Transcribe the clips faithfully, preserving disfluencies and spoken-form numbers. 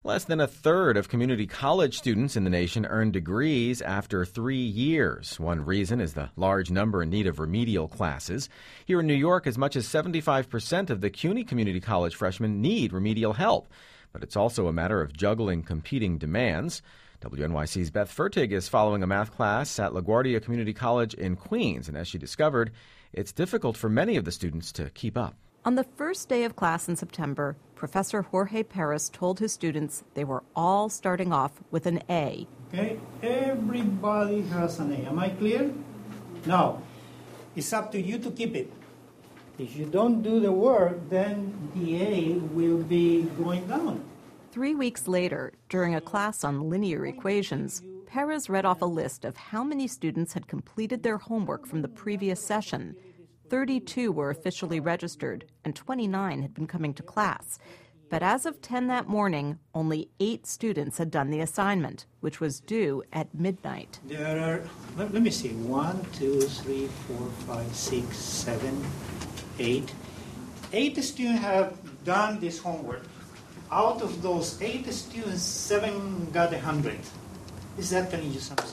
Less than a third of community college students in the nation earn degrees after three years. One reason is the large number in need of remedial classes. Here in New York, as much as seventy-five percent of the CUNY Community College freshmen need remedial help. But it's also a matter of juggling competing demands. W N Y C's Beth Fertig is following a math class at LaGuardia Community College in Queens, and as she discovered, it's difficult for many of the students to keep up. On the first day of class in September, Professor Jorge Perez told his students they were all starting off with an A. Okay, everybody has an A. Am I clear? Now, it's up to you to keep it. If you don't do the work, then the A will be going down. Three weeks later, during a class on linear equations, Perez read off a list of how many students had completed their homework from the previous session. thirty-two were officially registered, and twenty-nine had been coming to class. But as of ten that morning, only eight students had done the assignment, which was due at midnight. There are, let, let me see, one, two, three, four, five, six, seven, eight. Eight students have done this homework. Out of those eight students, seven got a hundred. Is that telling you something?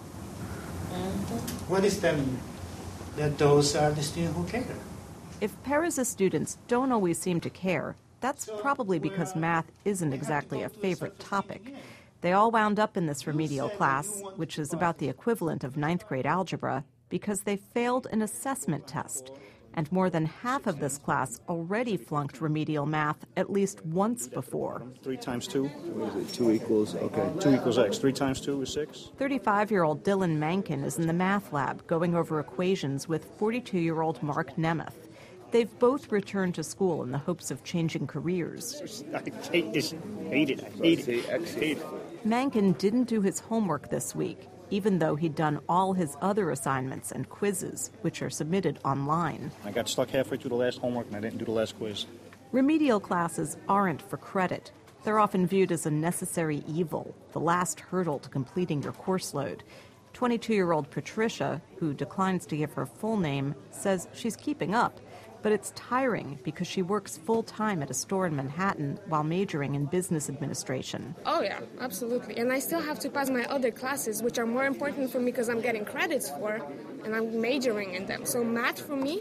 Mm-hmm. What is telling you? That those are the students who care. If Perez's students don't always seem to care, that's probably because math isn't exactly a favorite topic. They all wound up in this remedial class, which is about the equivalent of ninth grade algebra, because they failed an assessment test. And more than half of this class already flunked remedial math at least once before. Three times two? What is it? Two equals, okay. Two equals X. Three times two is six? thirty-five-year-old Dylan Mankin is in the math lab going over equations with forty-two-year-old Mark Nemeth. They've both returned to school in the hopes of changing careers. I hate this. Hate it. I hate it. I hate it. Mankin didn't do his homework this week, even though he'd done all his other assignments and quizzes, which are submitted online. I got stuck halfway through the last homework and I didn't do the last quiz. Remedial classes aren't for credit. They're often viewed as a necessary evil, the last hurdle to completing your course load. twenty-two-year-old Patricia, who declines to give her full name, says she's keeping up. But it's tiring because she works full-time at a store in Manhattan while majoring in business administration. Oh, yeah, absolutely. And I still have to pass my other classes, which are more important for me because I'm getting credits for, and I'm majoring in them. So math for me,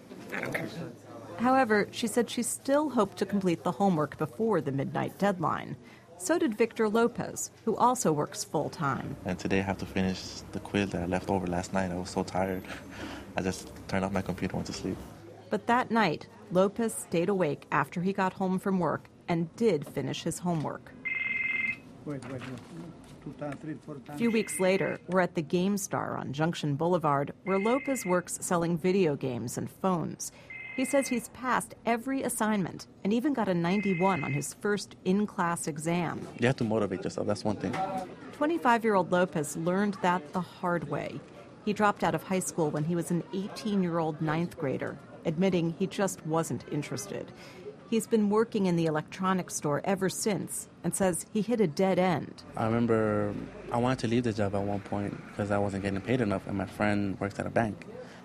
I don't care. However, she said she still hoped to complete the homework before the midnight deadline. So did Victor Lopez, who also works full-time. And today I have to finish the quiz that I left over last night. I was so tired. I just turned off my computer and went to sleep. But that night, Lopez stayed awake after he got home from work and did finish his homework. Wait, wait, wait. Two times, three, four times. A few weeks later, we're at the GameStar on Junction Boulevard, where Lopez works selling video games and phones. He says he's passed every assignment and even got a ninety-one on his first in-class exam. You have to motivate yourself, that's one thing. twenty-five-year-old Lopez learned that the hard way. He dropped out of high school when he was an eighteen-year-old ninth grader, admitting he just wasn't interested. He's been working in the electronics store ever since and says he hit a dead end. I remember I wanted to leave the job at one point because I wasn't getting paid enough, and my friend works at a bank.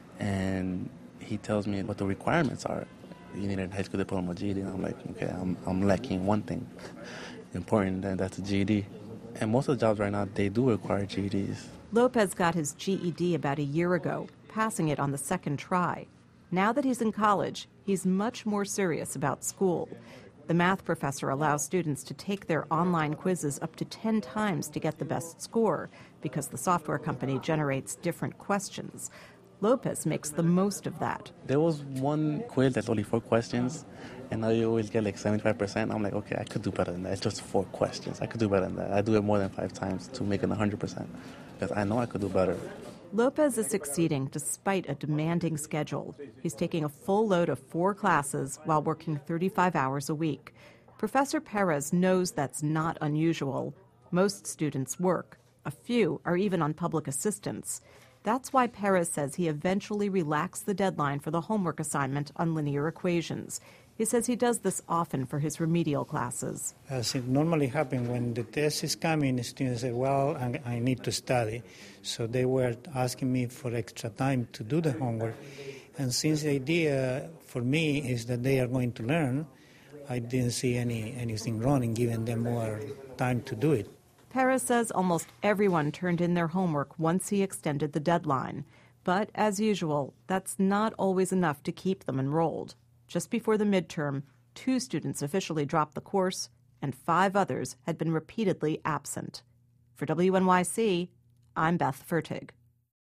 And he tells me what the requirements are. You need a high school diploma, G E D. And I'm like, okay, I'm, I'm lacking one thing important, and that's a G E D. And most of the jobs right now, they do require G E Ds. Lopez got his G E D about a year ago, passing it on the second try. Now that he's in college, he's much more serious about school. The math professor allows students to take their online quizzes up to ten times to get the best score because the software company generates different questions. Lopez makes the most of that. There was one quiz that's only four questions, and now you always get like seventy-five percent. I'm like, okay, I could do better than that. It's just four questions. I could do better than that. I do it more than five times to make it one hundred percent because I know I could do better. Lopez is succeeding despite a demanding schedule. He's taking a full load of four classes while working thirty-five hours a week. Professor Perez knows that's not unusual. Most students work. A few are even on public assistance. That's why Perez says he eventually relaxed the deadline for the homework assignment on linear equations. He says he does this often for his remedial classes. As it normally happens, when the test is coming, students say, well, I, I need to study. So they were asking me for extra time to do the homework. And since the idea for me is that they are going to learn, I didn't see any anything wrong in giving them more time to do it. Perez says almost everyone turned in their homework once he extended the deadline. But as usual, that's not always enough to keep them enrolled. Just before the midterm, two students officially dropped the course, and five others had been repeatedly absent. For W N Y C, I'm Beth Fertig.